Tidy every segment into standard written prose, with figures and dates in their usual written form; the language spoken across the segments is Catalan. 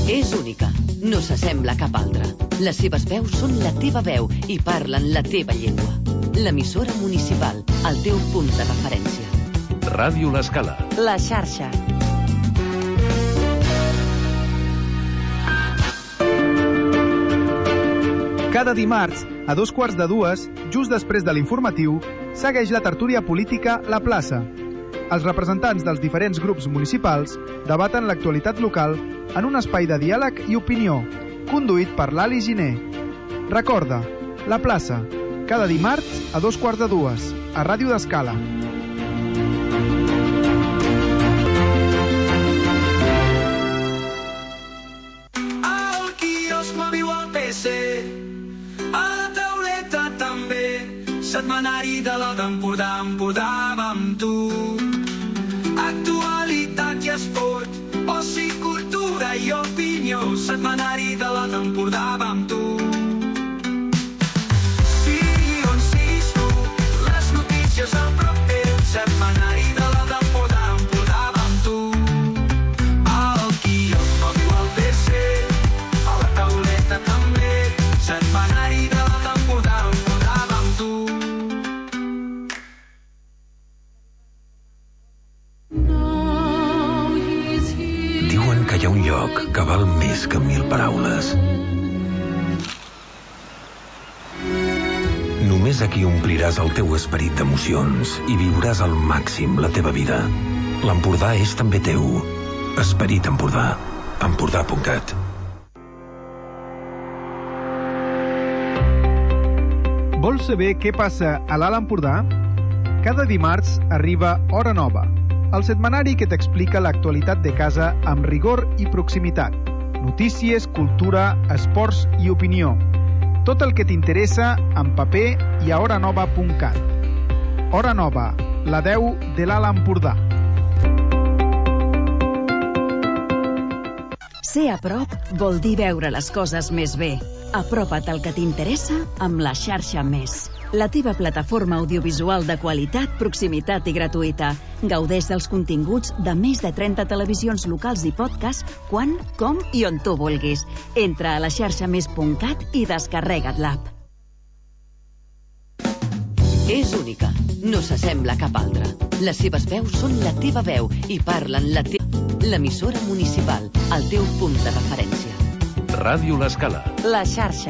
És única, no s'assembla a cap altra. Les seves veus són la teva veu i parlen la teva llengua. L'emissora municipal, el teu punt de referència. Ràdio L'Escala. La xarxa. Cada dimarts, a 2:15, just després de l'informatiu, segueix la tertúlia política La Plaça. Els representants dels diferents grups municipals debaten l'actualitat local en un espai de diàleg i opinió, conduït per l'Ali Giner. Recorda, La Plaça, cada dimarts a 2:15, a Ràdio d'Escala. Al quiosc m'aviu al PC, a la tauleta també, setmanari de la d'Empordà, Empordà va amb tu. Actualitat i esport, oci, cultura i opinió, setmanari de la d'Empordà va amb tu. Sí, on siguis tu, les notícies al prop teu, setmanari de la d'Empordà, Empordà va amb tu. Al quiosc m'aviu al PC, a la tauleta també, setmanari de la d'Empordà, Empordà va amb tu. Diuen que hi ha un lloc que val més que 1000 paraules. Només aquí ompliràs el teu esperit d'emocions i viuràs al màxim la teva vida. L'Empordà és també teu. Esperit Empordà. Empordà.cat. Vols saber què passa a l'Alt Empordà? Cada dimarts arriba Hora Nova, el setmanari que t'explica l'actualitat de casa amb rigor i proximitat. Notícies, cultura, esports i opinió. Tot el que t'interessa en paper i a horanova.cat. Hora Nova, la 10 de l'Alt Empordà. Ser a prop vol dir veure les coses més bé. Apropa't al que t'interessa amb la xarxa Més. La teva plataforma audiovisual de qualitat, proximitat i gratuïta. Gaudeix dels continguts de més de 30 televisions locals i podcast quan, com i on tu vulguis. Entra a la xarxamés.cat i descarrega't l'app. És única, no s'assembla a cap altra. Les seves veus són la teva veu i parlen la teva... L'emissora municipal, el teu punt de referència. Ràdio L'Escala. La xarxa.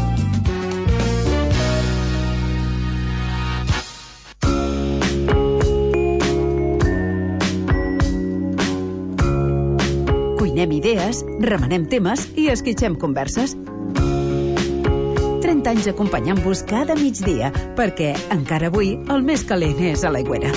Cuinem idees, remenem temes i esquitxem converses. 30 anys acompanyant-vos cada migdia, perquè encara avui el més calent és a l'Aigüera.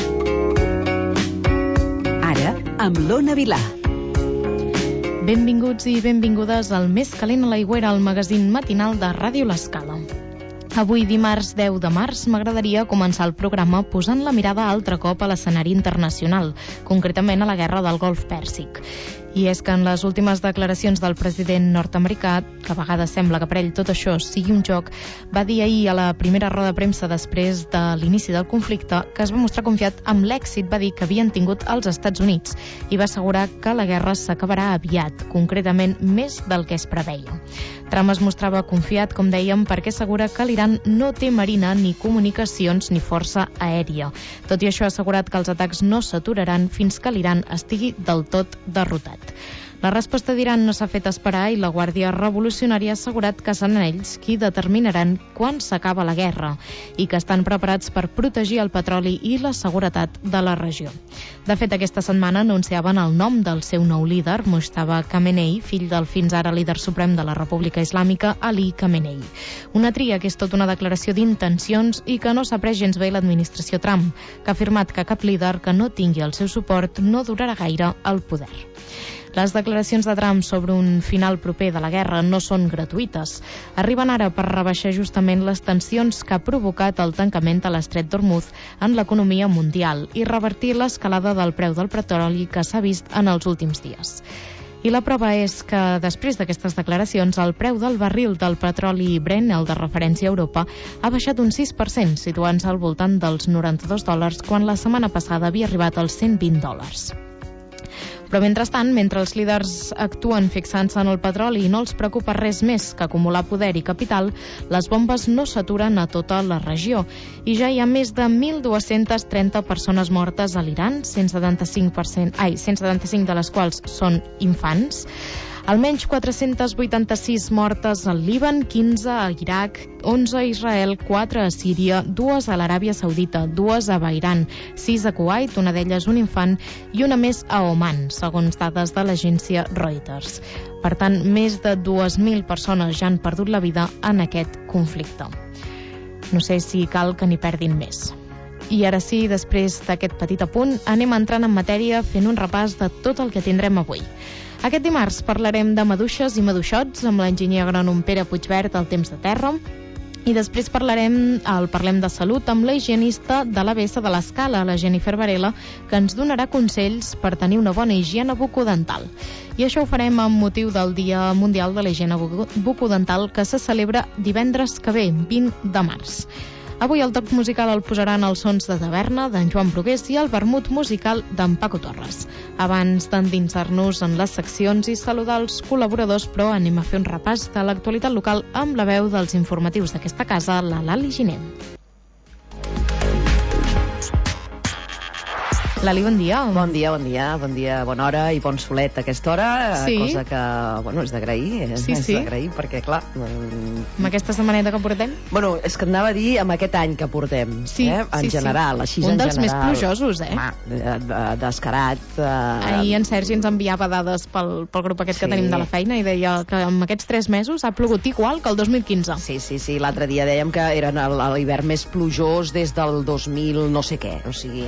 Ara, amb l'Ona Vilà. Benvinguts i benvingudes al Més calent a l'Aigüera, el magazín matinal de Ràdio L'Escala. Avui, dimarts 10 de març, m'agradaria començar el programa posant la mirada altre cop a l'escenari internacional, concretament a la guerra del Golf Pèrsic. I és que en les últimes declaracions del president nord-americà, que a vegades sembla que per ell tot això sigui un joc, va dir ahir a la primera roda de premsa després de l'inici del conflicte que es va mostrar confiat amb l'èxit, va dir, que havien tingut els Estats Units i va assegurar que la guerra s'acabarà aviat, concretament més del que es preveia. Trump es mostrava confiat, com dèiem, perquè assegura que l'Iran no té marina, ni comunicacions, ni força aèria. Tot i això, ha assegurat que els atacs no s'aturaran fins que l'Iran estigui del tot derrotat. La resposta d'Iran no s'ha fet esperar i la Guàrdia Revolucionària ha assegurat que seran ells qui determinaran quan s'acaba la guerra i que estan preparats per protegir el petroli i la seguretat de la regió. De fet, aquesta setmana anunciaven el nom del seu nou líder, Mojtaba Khamenei, fill del fins ara líder suprem de la República Islàmica, Ali Khamenei. Una tria que és tota una declaració d'intencions i que no s'ha pres gens bé l'administració Trump, que ha afirmat que cap líder que no tingui el seu suport no durarà gaire al poder. Les declaracions de Trump sobre un final proper de la guerra no són gratuïtes. Arriben ara per rebaixar justament les tensions que ha provocat el tancament de l'estret d'Hormuz en l'economia mundial i revertir l'escalada del preu del petroli que s'ha vist en els últims dies. I la prova és que després d'aquestes declaracions el preu del barril del petroli Brent, el de referència a Europa, ha baixat un 6%, situant-se al voltant dels $92 quan la setmana passada havia arribat als $120. Però mentrestant, mentre els líders actuen fixant-se en el petroli i no els preocupa res més que acumular poder i capital, les bombes no s'aturen a tota la regió. I ja hi ha més de 1.230 persones mortes a l'Iran, 175 de les quals són infants. Almenys 486 mortes al Líban, 15 a Iraq, 11 a Israel, 4 a Síria, 2 a l'Aràbia Saudita, 2 a Bahrain, 6 a Kuwait, una d'elles un infant, i una més a Oman, segons dades de l'agència Reuters. Per tant, més de 2.000 persones ja han perdut la vida en aquest conflicte. No sé si cal que n'hi perdin més. I ara sí, després d'aquest petit apunt, anem entrant en matèria fent un repàs de tot el que tindrem avui. Aquest dimarts parlarem de maduixes i maduixots amb l'enginyer agrònom Pere Puigvert al Temps de Terra, i després parlem de salut amb la higienista de l'ABS de l'Escala, la Jennifer Varela, que ens donarà consells per tenir una bona higiene bucodental. I això ho farem amb motiu del Dia Mundial de la Higiene Bucodental, que se celebra divendres que ve, 20 de març. Avui el toc musical el posaran els sons de taverna d'en Joan Brugués i el vermut musical d'en Paco Torres. Abans d'endinsar-nos en les seccions i saludar els col·laboradors, però anem a fer un repàs de l'actualitat local amb la veu dels informatius d'aquesta casa, la Lali Giner. Lali, bon dia. Bon dia, bona hora i bon solet a aquesta hora, sí. Cosa que, és d'agrair, d'agrair, perquè, clar... Amb aquesta setmaneta que portem? És que et anava a dir amb aquest any que portem, en general, així un en dels general. més plujosos, Descarat. Ahir en Sergi ens enviava dades pel grup aquest que tenim de la feina i deia que en aquests 3 mesos ha plogut igual que el 2015. Sí, l'altre dia dèiem que era l'hivern més plujós des del 2000 no sé què, o sigui...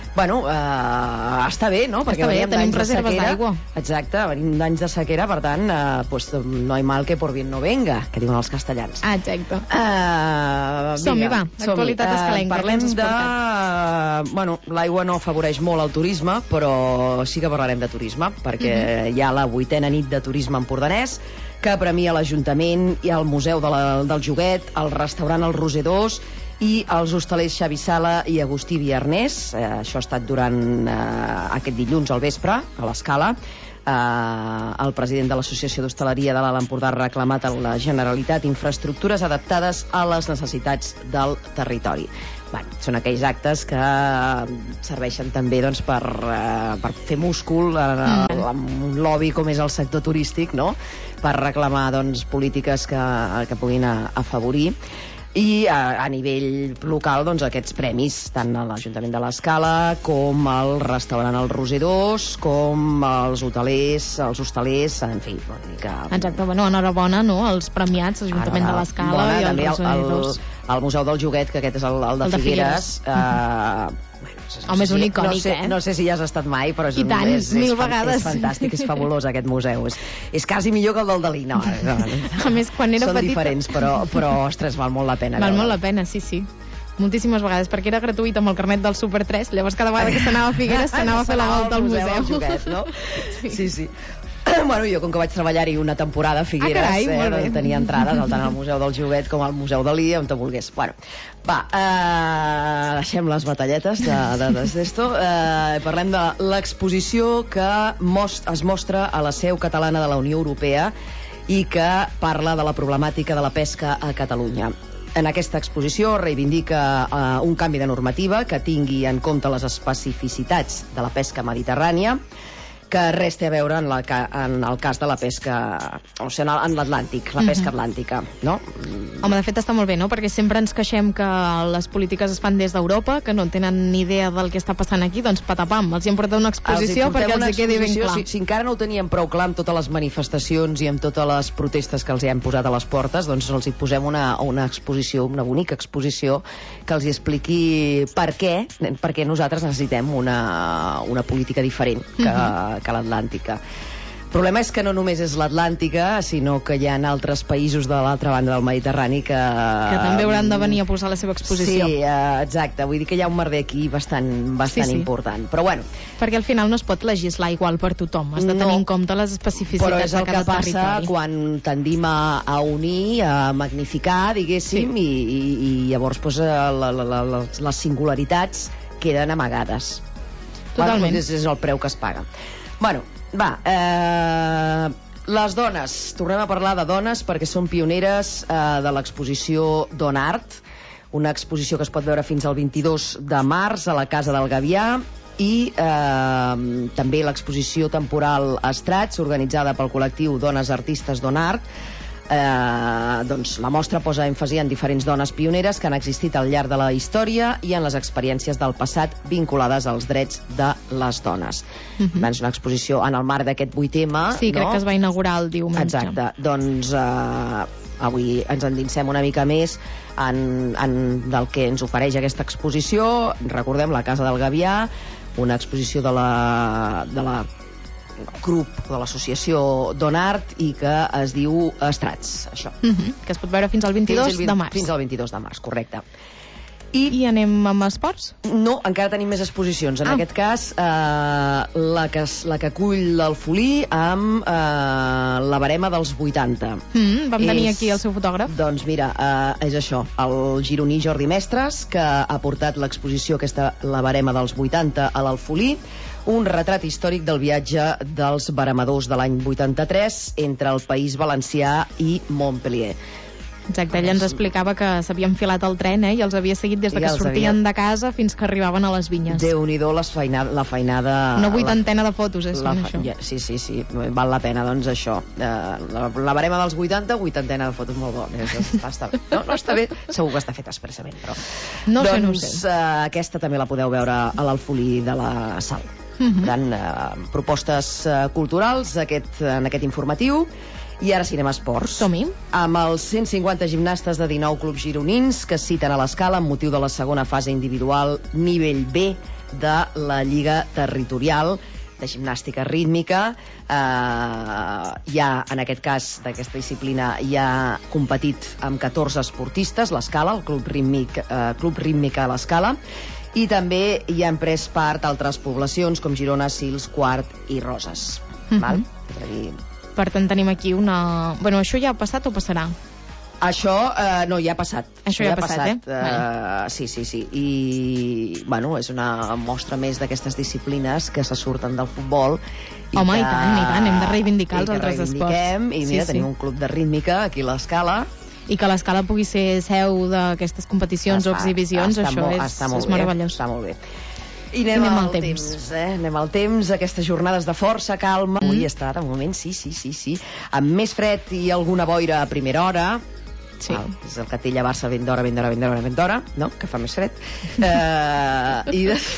està bé, no? Perquè venim tenim reserves d'aigua. Exacte, venim d'anys de sequera, per tant, no hay mal que por bien no venga, que diuen els castellans. Exacte. Som-hi, va, l'actualitat escalenca. Parlem de... l'aigua no afavoreix molt el turisme, però sí que parlarem de turisme, perquè hi ha la 8a nit de turisme empordanès, que premia l'Ajuntament i el Museu del Joguet, el restaurant El Roser 2 i els hostalers Xavi Sala i Agustí Viarnés. Això ha estat durant aquest dilluns al vespre, a l'Escala. El president de l'Associació d'Hostaleria de l'Alt Empordà ha reclamat a la Generalitat infraestructures adaptades a les necessitats del territori. Són aquells actes que serveixen també per fer múscul amb un lobby com és el sector turístic, no? Per reclamar polítiques que puguin afavorir. I a nivell local, aquests premis, tant a l'Ajuntament de l'Escala com al restaurant El Roser 2, com els hostalers, en fi, una mica... Exacte, enhorabona, no?, els premiats, l'Ajuntament de l'Escala i el Roser 2. El Museu del Joguet, que aquest és el de Figueres. Home, és un icònic, no sé si hi has estat mai, però és mil vegades. És fantàstic, és fabulós aquest museu. És quasi millor que el del Dalí. No, a més, quan era són petita... diferents, però, ostres, val molt la pena. Val molt la pena, sí. Moltíssimes vegades, perquè era gratuït amb el carnet del Super 3, llavors cada vegada que s'anava a Figueres s'anava a fer la volta al museu. Joguet, no? Sí. Jo, com que vaig treballar-hi una temporada a Figueres, tenia entrades tant al Museu del Joguet com al Museu Dalí, on te volgués. Deixem les batalletes d'esto. Parlem de l'exposició que es mostra a la seu catalana de la Unió Europea i que parla de la problemàtica de la pesca a Catalunya. En aquesta exposició reivindica un canvi de normativa que tingui en compte les especificitats de la pesca mediterrània, que res té a veure en el cas de la pesca, o sigui, en l'Atlàntic, la pesca atlàntica, no? Home, de fet està molt bé, no? Perquè sempre ens queixem que les polítiques es fan des d'Europa, que no tenen ni idea del que està passant aquí, doncs patapam, els hi hem portat una exposició perquè els hi quedi ben clar. Si encara no ho teníem prou clar amb totes les manifestacions i amb totes les protestes que els hi hem posat a les portes, doncs els hi posem una exposició, una bonica exposició, que els hi expliqui per què nosaltres necessitem una política diferent que l'Atlàntica. El problema és que no només és l'Atlàntica, sinó que hi ha altres països de l'altra banda del Mediterrani que també hauran de venir a posar la seva exposició. Sí, exacte. Vull dir que hi ha un merder aquí bastant important. Però bueno. Perquè al final no es pot legislar igual per tothom. Has de tenir en compte les especificitats de cada territori. Però és el que passa quan tendim a unir, a magnificar, diguéssim, i llavors les singularitats queden amagades. Totalment. És el preu que es paga. Bueno, va, les dones, tornem a parlar de dones perquè són pioneres de l'exposició Donart, una exposició que es pot veure fins al 22 de març a la Casa del Gavià, i també l'exposició temporal Estrats, organitzada pel col·lectiu Dones Artistes Donart. Doncs la mostra posa èmfasi en diferents dones pioneres que han existit al llarg de la història i en les experiències del passat vinculades als drets de les dones. És una exposició en el marc d'aquest 8M. Sí, crec que es va inaugurar el diumenge. Exacte. Doncs avui ens endinsem una mica més en del que ens ofereix aquesta exposició. Recordem la Casa del Gavià, una exposició de la grup de l'associació Donart i que es diu Estrats, això. Que es pot veure fins al 22 de març. Fins al 22 de març, correcte. I anem amb esports? No, encara tenim més exposicions. En aquest cas, la que acull l'Alfolí amb la barema dels 80. Vam tenir aquí el seu fotògraf. Doncs mira, és això, el gironí Jordi Mestres, que ha portat l'exposició aquesta, la barema dels 80, a l'Alfolí, un retrat històric del viatge dels baremadors de l'any 83 entre el País Valencià i Montpellier. Exacte, ella ens explicava que s'havia enfilat el tren i els havia seguit des de que sortien de casa fins que arribaven a les vinyes. Déu-n'hi-do la feinada... Una vuitantena de fotos, són això. Sí, val la pena, doncs això. La barema dels 80, vuitantena de fotos, molt bo. Està bé. No està bé, segur que està fet expressament, però... No sé. Doncs aquesta també la podeu veure a l'Alfolí de la Sal. Per tant, propostes culturals en aquest informatiu. I ara sí, anem a esports. Som-hi. Amb els 150 gimnastes de 19 clubs gironins que es citen a l'escala amb motiu de la segona fase individual nivell B de la Lliga Territorial de Gimnàstica Rítmica. En aquest cas, d'aquesta disciplina, hi ha competit amb 14 esportistes, l'escala, el Club Rítmica a l'escala, i també hi han pres part altres poblacions com Girona, Sils, Quart i Roses. Val? Per tant, tenim aquí una... Bueno, això ja ha passat o passarà? Això, no, ja ha passat. Això ja ha passat, Sí. I, bueno, és una mostra més d'aquestes disciplines que se surten del futbol. Home, i tant, hem de reivindicar els altres esports. I mira, tenim un club de rítmica aquí a l'Escala. I que l'Escala pugui ser seu d'aquestes competicions o exhibicions, això és meravellós. Està molt bé. I anem al temps. Anem al temps, aquestes jornades de força, calma. Avui està, de moment, sí. Amb més fred i alguna boira a primera hora. Sí. És el que té llevar-se ben d'hora, no? Que fa més fred. I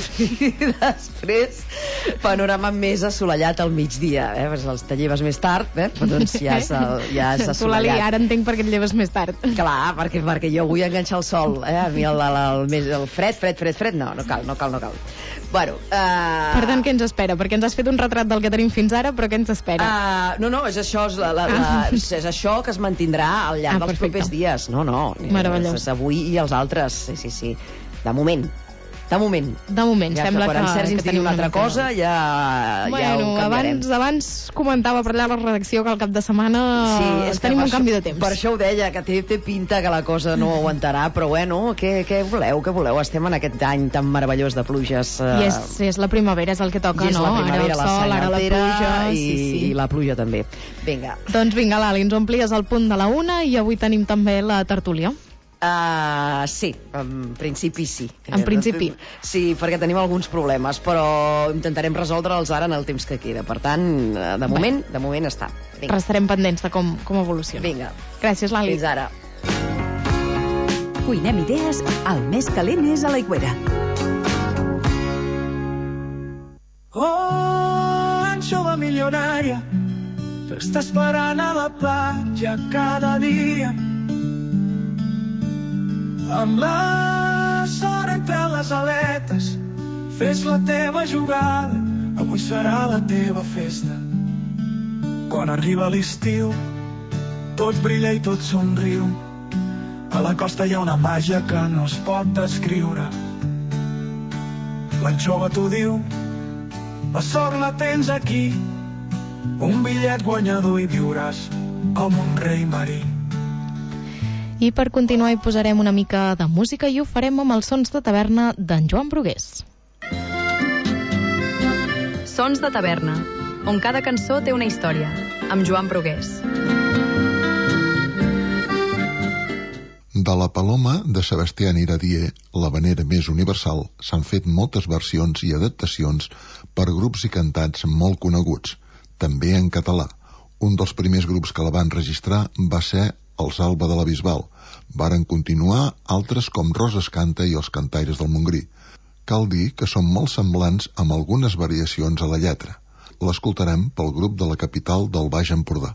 després, panorama més assolellat al migdia. Els te lleves més tard, doncs ja és assolellat. Tu, Lali, ara entenc per què et lleves més tard. Clar, perquè jo vull enganxar el sol. A mi el fred, no cal. Bueno, per tant, què ens espera? Perquè ens has fet un retrat del que tenim fins ara, però què ens espera? No, és això, és això que es mantindrà al llarg dels propers dies. No. Meravellós. És avui i els altres, sí. De moment. Ja sembla quan en Sergi ens digui una altra cosa ja ho canviarem. Abans comentava per allà a la redacció que al cap de setmana tenim un canvi de temps. Per això ho deia, que té pinta que la cosa no aguantarà, però bueno, què voleu? Estem en aquest any tan meravellós de pluges. I és la primavera, és el que toca, no? Ara el sol, ara la pluja i la pluja també. Vinga. Doncs vinga, Lali, ens omplies el punt de la 1 i avui tenim també la tertúlia. Sí, en principi sí. En principi? Sí, perquè tenim alguns problemes, però intentarem resoldre'ls ara en el temps que queda. Per tant, de moment està. Vinga. Restarem pendents de com evoluciona. Vinga. Gràcies, Lali. Fins ara. Cuinem idees, el més calent és a l'aigüera. Anxova milionària, t'està esperant a la platja cada dia. Amb la sort entre les aletes, fes la teva jugada, avui serà la teva festa. Quan arriba l'estiu, tot brilla i tot somriu. A la costa hi ha una màgia que no es pot descriure. L'anxova t'ho diu, la sort la tens aquí, un bitllet guanyador i viuràs com un rei marí. I per continuar hi posarem una mica de música i ho farem amb els sons de taverna d'en Joan Brugués. Sons de taverna, on cada cançó té una història, amb Joan Brugués. De La Paloma, de Sebastián Iradier, l'havanera més universal, s'han fet moltes versions i adaptacions per grups i cantats molt coneguts, també en català. Un dels primers grups que la van registrar va ser els Alba de la Bisbal. Varen continuar altres com Roses Canta i els Cantaires del Montgrí. Cal dir que són molt semblants amb algunes variacions a la lletra. L'escoltarem pel grup de la capital del Baix Empordà.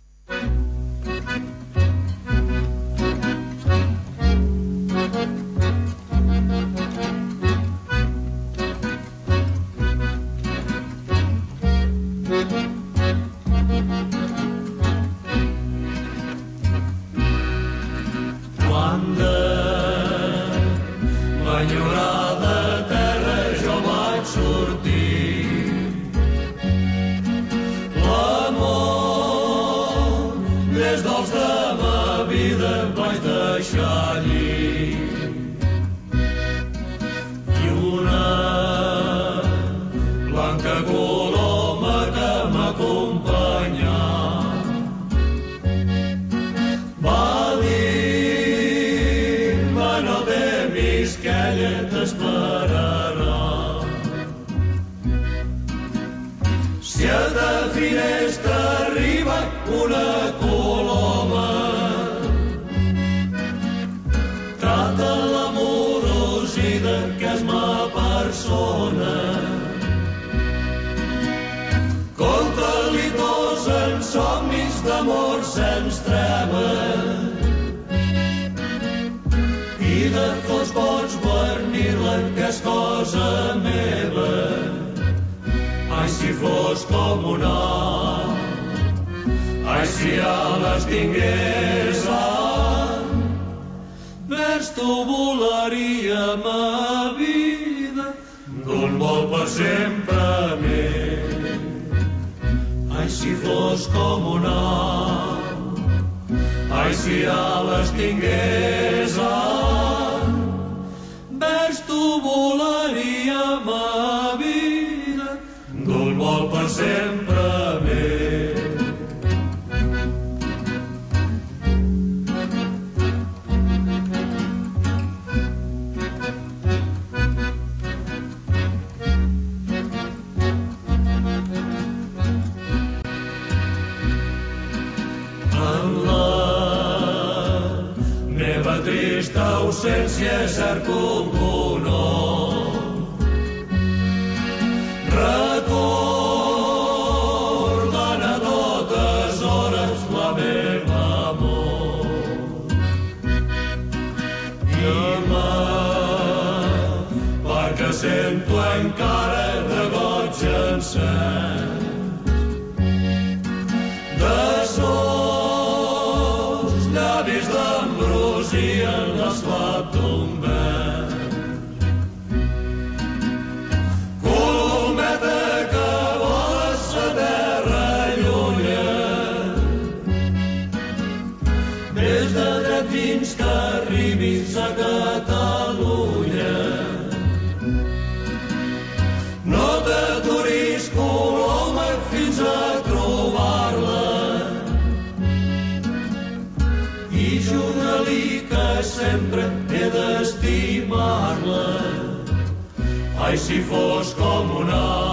Si fos com un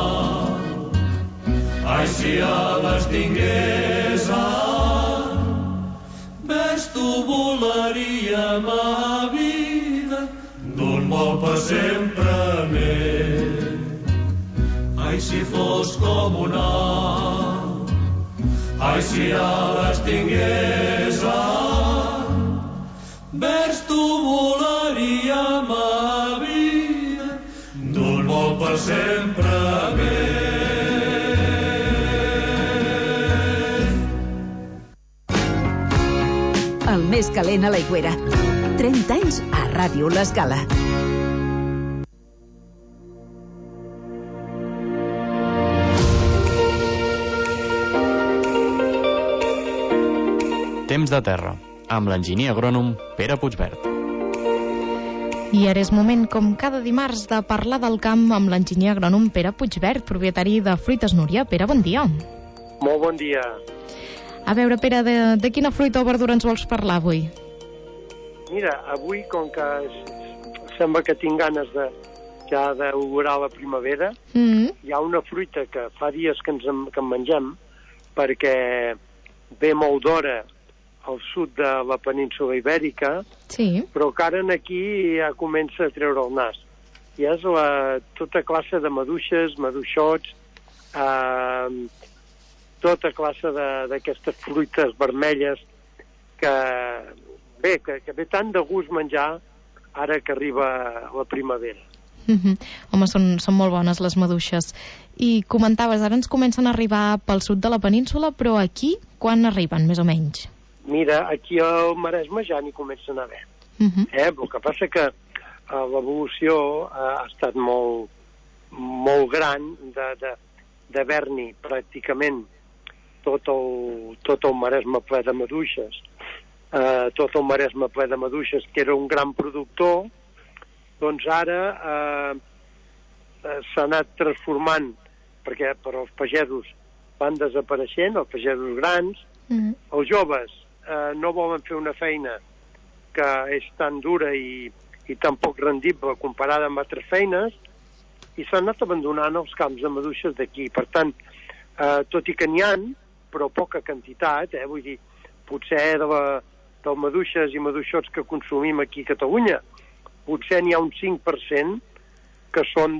au, ai, si ales tingués, ves tu volaria ma vida d'un vol per sempre més. Ai, si fos com un au, ai, si ales tingués, ves tu volaria ma vida d'un vol per sempre més. El més calent a l'Aigüera. 30 anys a Ràdio L'Escala. Temps de terra, amb l'enginyer agrònom Pere Puigvert. I ara és moment, com cada dimarts, de parlar del camp amb l'enginyer agrònom Pere Puigvert, propietari de Fruites Núria. Pere, bon dia. Molt bon dia. A veure, Pere, de quina fruita o verdura ens vols parlar avui? Mira, avui, com que sembla que tinc ganes ja d'augurar la primavera, hi ha una fruita que fa dies que en mengem, perquè ve molt d'hora al sud de la península Ibèrica, però que ara aquí ja comença a treure el nas. I és tota classe de maduixes, maduixots, tota classe d'aquestes fruites vermelles que ve tant de gust menjar ara que arriba la primavera. Home, són molt bones les maduixes. I comentaves, ara ens comencen a arribar pel sud de la península, però aquí quan arriben, més o menys? Mira, aquí al Maresme ja n'hi comencen a haver. El que passa que l'evolució ha estat molt gran d'haver-n'hi pràcticament tot el Maresme ple de maduixes. Tot el Maresme ple de maduixes, que era un gran productor, doncs ara s'ha anat transformant, perquè els pagesos van desapareixent, els pagesos grans, els joves no volen fer una feina que és tan dura i tan poc rendible comparada amb altres feines, i s'han anat abandonant els camps de maduixes d'aquí. Per tant, tot i que n'hi ha, però poca quantitat, vull dir, potser de maduixes i maduixots que consumim aquí a Catalunya, potser n'hi ha un 5% que són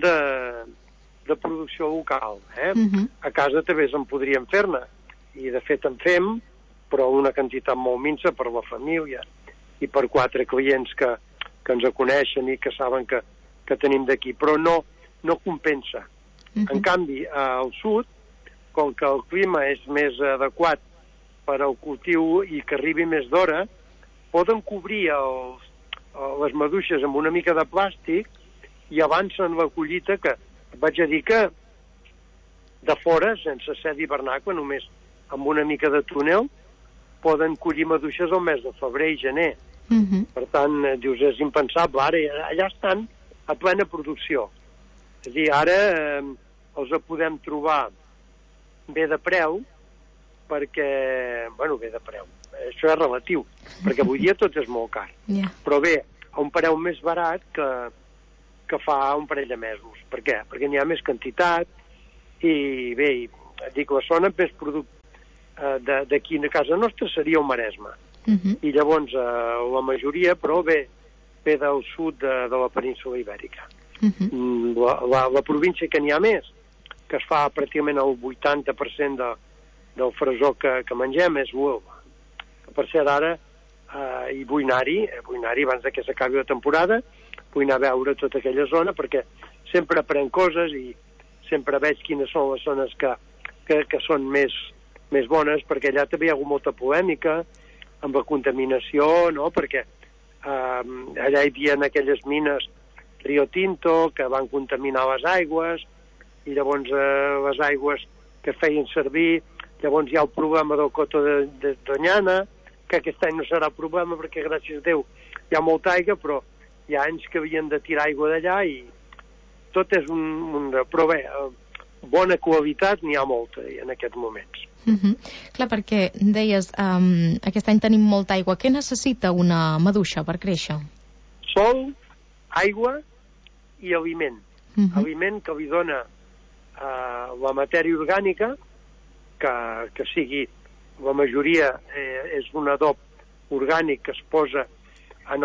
de producció local. A casa també en podríem fer-ne, i de fet en fem, però una quantitat molt minsa per la família i per 4 clients que ens coneixen i que saben que tenim d'aquí, però no compensa. En canvi, al sud, com que el clima és més adequat per al cultiu i que arribi més d'hora, poden cobrir les maduixes amb una mica de plàstic i avancen la collita, que vaig a dir que de fora, sense ser d'hivernacle, només amb una mica de túnel, poden collir maduixes al mes de febrer i gener. Per tant, dius, és impensable. Ara allà estan a plena producció. És a dir, ara els podem trobar bé de preu, perquè, bé de preu, això és relatiu, perquè avui dia tot és molt car. Però bé, a un preu més barat que fa un parell de mesos. Per què? Perquè n'hi ha més quantitat i bé, dic, la zona més productiva d'aquí a casa nostra seria el Maresme. I llavors la majoria, però ve del sud de la península Ibèrica. La província que n'hi ha més, que es fa pràcticament el 80% del fresó que mengem, és Huelva. Per cert, ara i vull anar-hi abans que s'acabi la temporada, vull anar a veure tota aquella zona, perquè sempre aprenc coses i sempre veig quines són les zones que són més bones, perquè allà també hi ha hagut molta polèmica amb la contaminació, no? Perquè allà hi havia aquelles mines Rio Tinto que van contaminar les aigües, i llavors les aigües que feien servir, llavors hi ha el problema del coto de Doñana, que aquest any no serà problema perquè, gràcies a Déu, hi ha molta aigua, però hi ha anys que havien de tirar aigua d'allà i tot és però bé, bona qualitat n'hi ha molta en aquests moments. Clar, perquè deies, aquest any tenim molta aigua. Què necessita una maduixa per créixer? Sol, aigua i aliment. Aliment que li dona la matèria orgànica, que sigui, la majoria és un adob orgànic que es posa en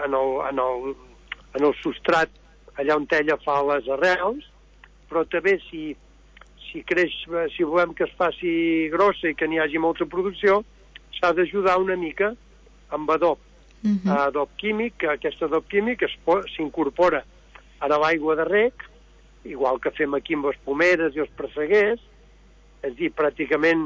el substrat allà on ella fa les arrels, però també si creix, si volem que es faci grossa i que n'hi hagi molta producció, s'ha d'ajudar una mica amb adob. Adob químic, que aquest adob químic s'incorpora a l'aigua de reg, igual que fem aquí amb les pomeres i els presseguers, és a dir, pràcticament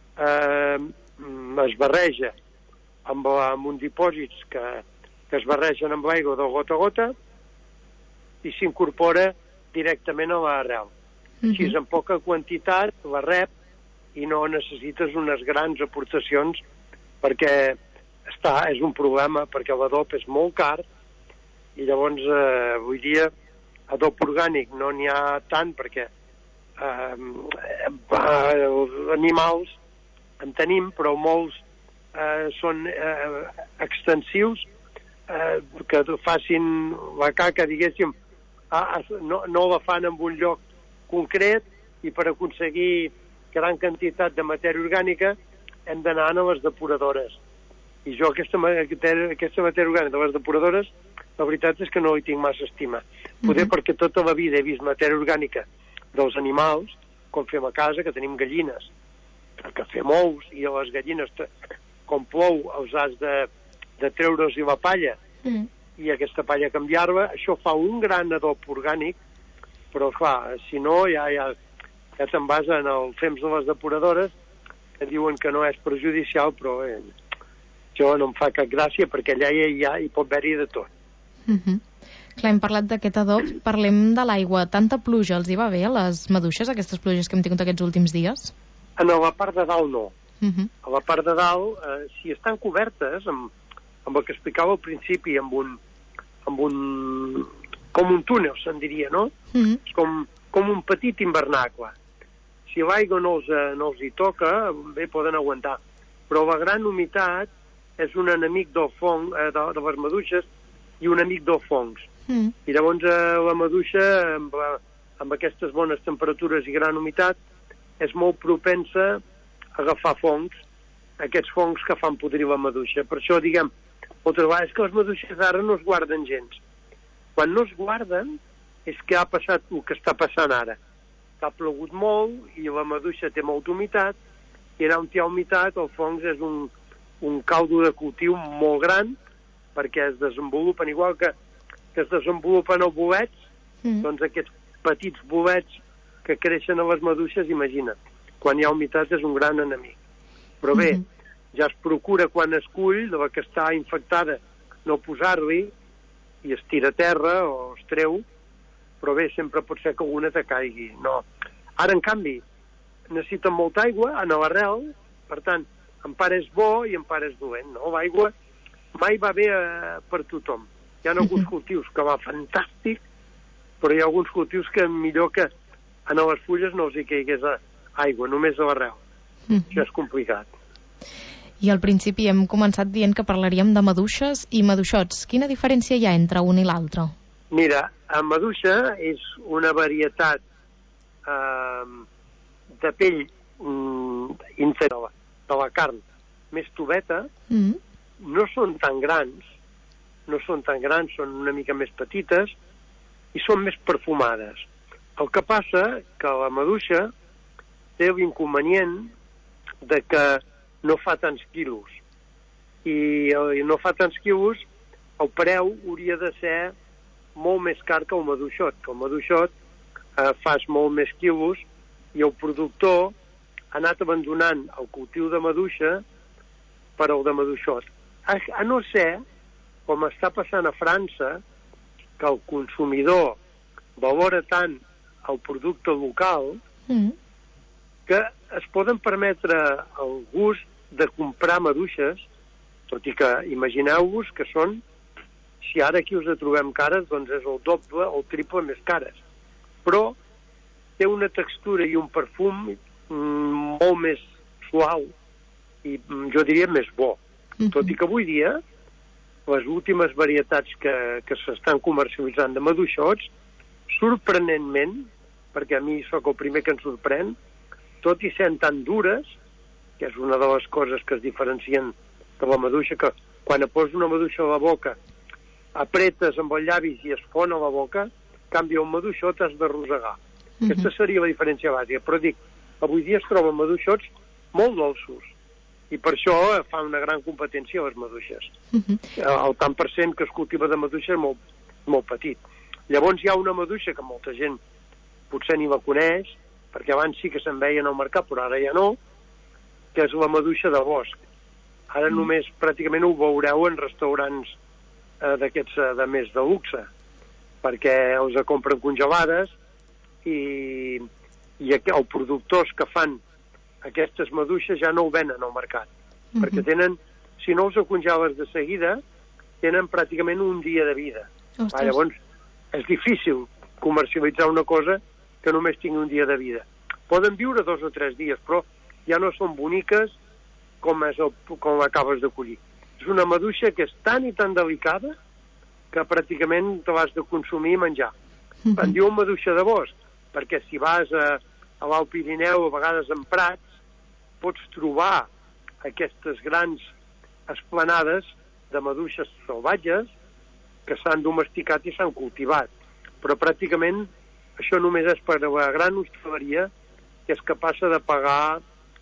es barreja amb uns dipòsits que es barregen amb l'aigua del gota a gota i s'incorpora directament a l'arrel. Així, en poca quantitat, la rep, i no necessites unes grans aportacions, perquè és un problema, perquè l'adob és molt car i llavors avui dia adob orgànic no n'hi ha tant perquè els animals en tenim, però molts són extensius que facin la caca, diguéssim, no la fan en un lloc concret i per aconseguir gran quantitat de matèria orgànica hem d'anar a les depuradores. I jo aquesta matèria orgànica de les depuradores, la veritat és que no hi tinc massa estima. Poder perquè tota la vida he vist matèria orgànica dels animals, com fem a casa, que tenim gallines, que fem ous, i a les gallines, com plou, els has de treure's-hi la palla, i aquesta palla canviar-la, això fa un gran adob orgànic, però clar, si no, ja te'n vas en el temps de les depuradores, que diuen que no és perjudicial, però jo no em fa cap gràcia, perquè allà hi pot haver-hi de tot. Clar, hem parlat d'aquest adob, parlem de l'aigua. Tanta pluja els hi va bé a les maduixes, aquestes pluges que hem tingut aquests últims dies? A la part de dalt no. A la part de dalt, si estan cobertes, amb el que explicava al principi, com un túnel, se'n diria, no? És com un petit invernacle. Si l'aigua no els hi toca, bé, poden aguantar. Però la gran humitat és un enemic del fong, de les maduixes, i un amic dels fongs. I llavors la maduixa, amb aquestes bones temperatures i gran humitat, és molt propensa a agafar fongs, aquests fongs que fan podrir la maduixa. Per això, diguem, moltes vegades que les maduixes ara no es guarden gens. Quan no es guarden és que ha passat el que està passant ara. Ha plogut molt i la maduixa té molta humitat, i allà on hi ha humitat el fongs és un caldo de cultiu molt gran, perquè es desenvolupen, igual que es desenvolupen els bolets, doncs aquests petits bolets que creixen a les maduixes, imagina't, quan hi ha humitat és un gran enemic. Però bé, ja es procura quan es cull, de la que està infectada, no posar-li, i es tira a terra o es treu, però bé, sempre pot ser que alguna te caigui. No. Ara, en canvi, necessiten molta aigua en l'arrel, per tant, en part és bo i en part és dolent. No? L'aigua mai va bé per tothom. Hi ha alguns cultius que va fantàstic, però hi ha alguns cultius que millor que a les fulles no els hi caigués aigua, només a l'arrel. Això és complicat. I al principi hem començat dient que parlaríem de maduixes i maduixots. Quina diferència hi ha entre un i l'altre? Mira, la maduixa és una varietat de pell interior de la carn més tubeta, no són tan grans, són una mica més petites i són més perfumades. El que passa que la maduixa té l'inconvenient de que no fa tants quilos. I no fa tants quilos, el preu hauria de ser molt més car que el maduixot. Que el maduixot fas molt més quilos i el productor ha anat abandonant el cultiu de maduixa per el de maduixot. A no ser, com està passant a França, que el consumidor valora tant el producte local que es poden permetre el gust de comprar maduixes, tot i que imagineu-vos que són, si ara aquí us trobem cares, doncs és el doble o el triple més cares. Però té una textura i un perfum molt més suau i jo diria més bo. Tot i que avui dia les últimes varietats que s'estan comercialitzant de maduixots, sorprenentment, perquè a mi sóc el primer que em sorprèn, tot i sent tan dures, que és una de les coses que es diferencien de la maduixa, que quan poses una maduixa a la boca, apretes amb els llavis i es fon a la boca, en canvi el maduixot has de rosegar. Aquesta seria la diferència bàsica. Però dic, avui dia es troben maduixots molt dolços, i per això fan una gran competència a les maduixes. El tant per cent que es cultiva de maduixa és molt petit. Llavors hi ha una maduixa que molta gent potser ni la coneix, perquè abans sí que se'n veien al mercat, però ara ja no, que és la maduixa de bosc. Ara només pràcticament ho veureu en restaurants d'aquests de més de luxe, perquè els compren congelades i els productors que fan aquestes maduixes ja no ho venen al mercat, perquè tenen, si no els congeles de seguida, tenen pràcticament un dia de vida. Llavors, és difícil comercialitzar una cosa que només tingui un dia de vida. Poden viure 2 o 3 dies, però ja no són boniques com acabes de collir. És una maduixa que és tan i tan delicada que pràcticament te l'has de consumir i menjar. En diuen maduixa de bosc, perquè si vas a l'Alt Pirineu, a vegades en prats, pots trobar aquestes grans esplanades de maduixes salvatges que s'han domesticat i s'han cultivat. Però pràcticament això només és per a la gran hostaleria, que és capaç de pagar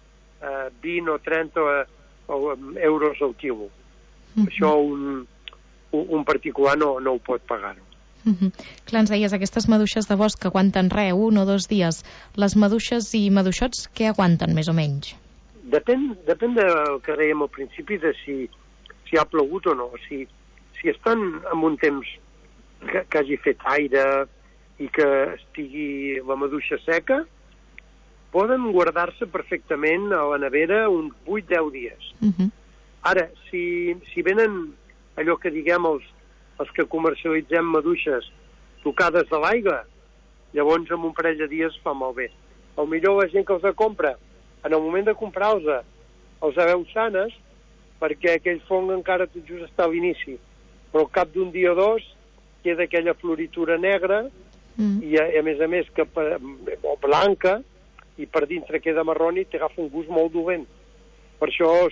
20 o 30 euros al quilo. Això un particular no ho pot pagar. Clar, ens deies, aquestes maduixes de bosc que aguanten 1 o 2 dies. Les maduixes i maduixots, què aguanten, més o menys? Depèn del que dèiem al principi, de si ha plogut o no. Si estan en un temps que hagi fet aire i que estigui la maduixa seca, poden guardar-se perfectament a la nevera uns 8-10 dies. Ara, si venen allò que diguem els que comercialitzem maduixes tocades de l'aigua, llavors en un parell de dies fa molt bé. Al millor la gent que els compra, en el moment de comprar-los, els veu sanes, perquè aquell fong encara tot just està a l'inici. Però al cap d'un dia o 2 queda aquella floritura negra i a més que blanca, i per dintre queda marrón i t'agafa un gust molt dolent. Per això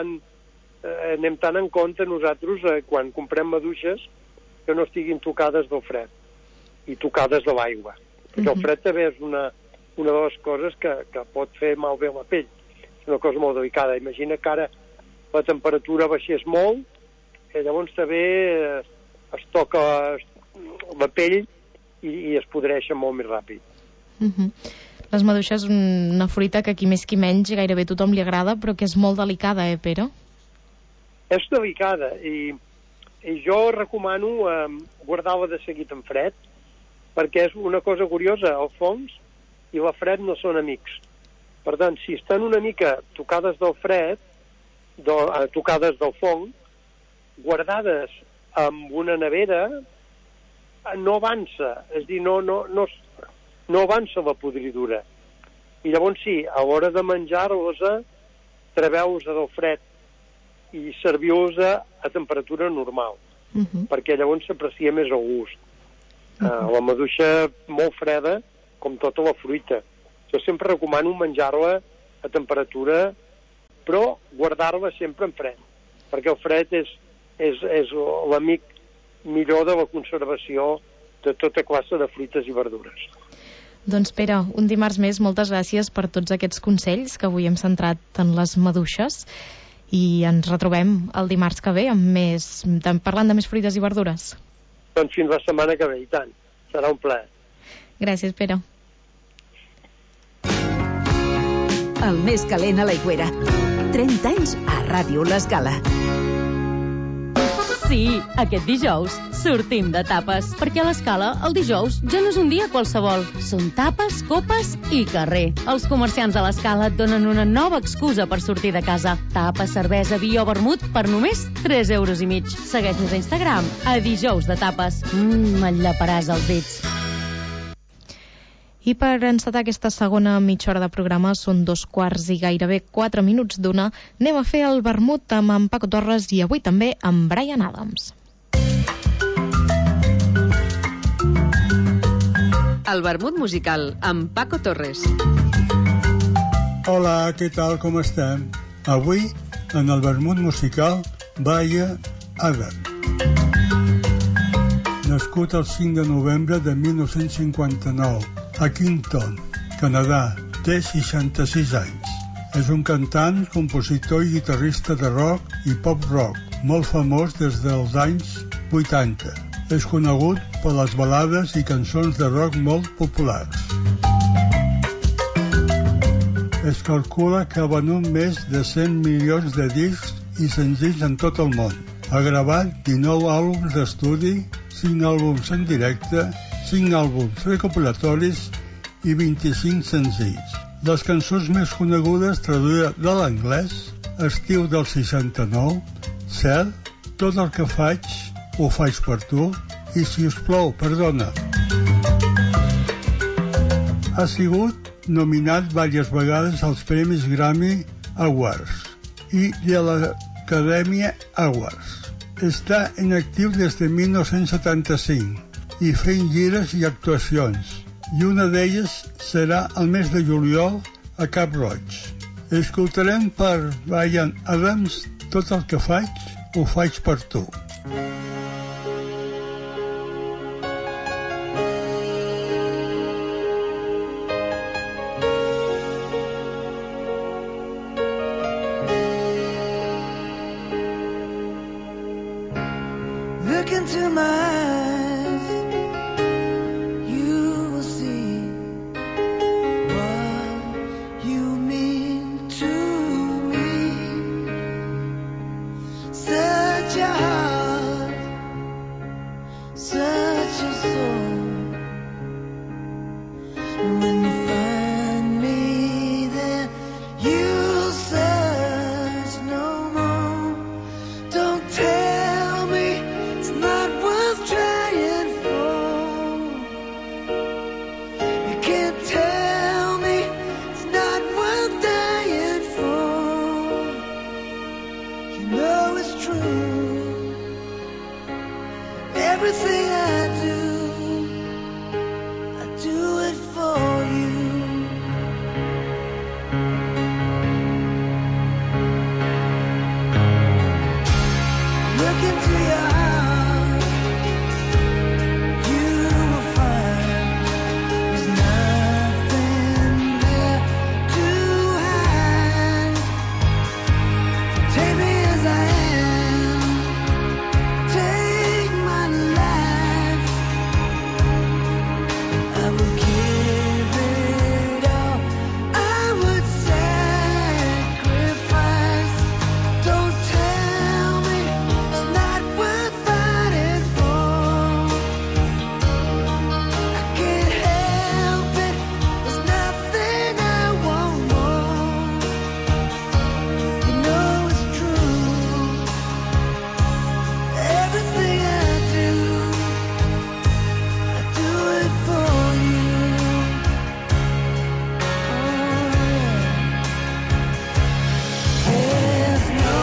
anem tan en compte nosaltres quan comprem maduixes que no estiguin tocades del fred i tocades de l'aigua. Perquè el fred també és una de les coses que pot fer malbé la pell. És una cosa molt delicada. Imagina que ara la temperatura baixés molt i llavors també es toca la pell i es podreixen molt més ràpid. Les maduixes és una fruita que qui més qui menys gairebé tothom li agrada, però que és molt delicada, Pere? És delicada i jo recomano guardar-la de seguit en fred, perquè és una cosa curiosa, el fong i la fred no són amics. Per tant, si estan una mica tocades del fred, tocades del fong, guardades en una nevera, no avança, és a dir, no avança la podridura. I llavors sí, a l'hora de menjar-los, treveu-los del fred i serviu-los a temperatura normal, perquè llavors s'aprecia més el gust. La maduixa molt freda, com tota la fruita. Jo sempre recomano menjar-la a temperatura, però guardar-la sempre en fred, perquè el fred és l'amic millor de la conservació de tota classe de fruites i verdures. Doncs Pere, un dimarts més, moltes gràcies per tots aquests consells que avui hem centrat en les maduixes i ens retrobem el dimarts que ve parlant de més fruites i verdures. Doncs fins la setmana que ve, i tant. Serà un plaer. Gràcies, Pere. El més calent a l'Aigüera. 30 anys a Ràdio L'Escala. Sí, aquest dijous sortim de tapes, perquè a l'Escala el dijous ja no és un dia qualsevol. Són tapes, copes i carrer. Els comerciants de l'Escala et donen una nova excusa per sortir de casa. Tapes, cervesa, vi o vermut per només 3,5 euros. Segueix-nos a Instagram, a dijous de tapes. Et llaparàs els dits. I per encetar aquesta segona mitja hora de programa, són 2:15 i gairebé 4 minuts d'una, anem a fer el vermut amb en Paco Torres i avui també amb Bryan Adams. El vermut musical amb Paco Torres. Hola, què tal, com estem? Avui, en el vermut musical, Bryan Adams. Nascut el 5 de novembre de 1959, a Kingston, Canadà, té 66 anys. És un cantant, compositor i guitarrista de rock i pop-rock, molt famós des dels anys 80. És conegut per les balades i cançons de rock molt populars. Es calcula que ha venut més de 100 milions de discs i senzills en tot el món. Ha gravat 19 àlbums d'estudi, 5 àlbums en directe, 5 àlbums recopilatoris i 25 senzills. Les cançons més conegudes traduïdes de l'anglès, Estiu del 69, Cel, Tot el que faig ho faig per tu i, si us plou, perdona. Ha sigut nominat diverses vegades als Premis Grammy Awards i de l'Acadèmia Awards. Està en actiu des de 1975 i fent gires i actuacions, i una d'elles serà el mes de juliol a Cap Roig. Escoltarem per Bryan Adams Tot el que faig, ho faig per tu. Look into my eyes, you will see what you mean to me. Such a heart, such a soul. When you find me there, you'll search no more. Don't tell me it's not worth trying for. You can't tell me it's not worth dying for. You know it's true. Everything I do it for you. Look into your heart, you will find there's nothing there to hide. Take me as I am, take my life. I will give it all, I would sacrifice. Don't tell me it's not worth fighting for. I can't help it, there's nothing I want more. You know it's true. Everything I do it for you. There's no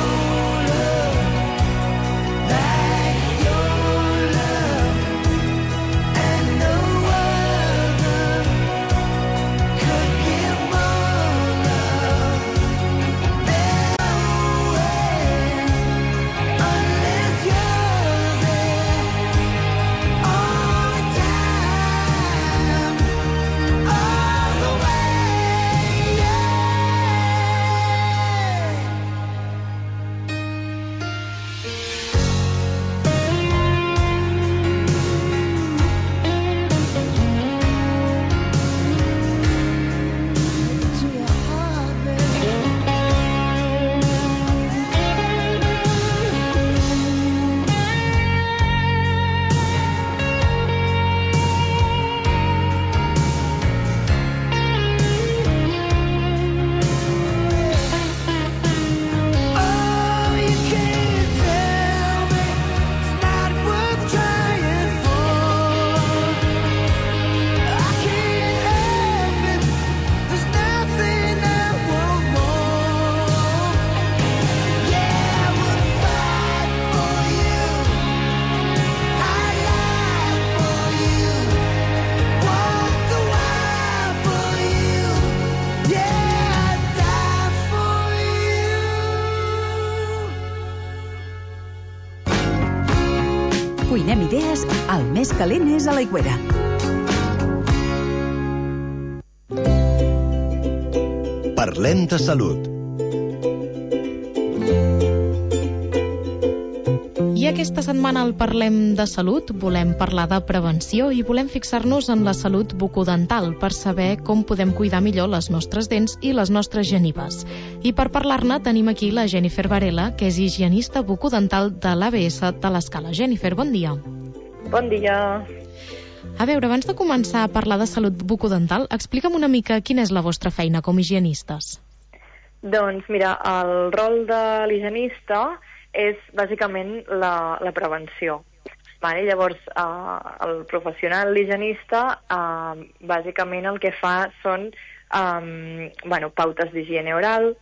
love like your love, and no other could give more love. No way, unless you're there all the time, all the way, yeah. To your heart, baby. Oh, you can't tell me it's not worth trying for. I can't help it, there's nothing I want more. Yeah, I would fight for you, I lie for you, walk the wire for you. Yeah, I'd die for you. Cuinem idees, el més calent és a l'aigüera. Parlem de salut. I aquesta setmana al Parlem de Salut volem parlar de prevenció i volem fixar-nos en la salut bucodental per saber com podem cuidar millor les nostres dents i les nostres genives. I per parlar-ne tenim aquí la Jennifer Varela, que és higienista bucodental de l'ABS de l'Escala. Jennifer, bon dia. Bon dia. A veure, abans de començar a parlar de salut bucodental, explica'm una mica quina és la vostra feina com a higienistes. Doncs mira, el rol de l'higienista és bàsicament la prevenció. Vale? Llavors, el professional higienista bàsicament el que fa són pautes d'higiene oral,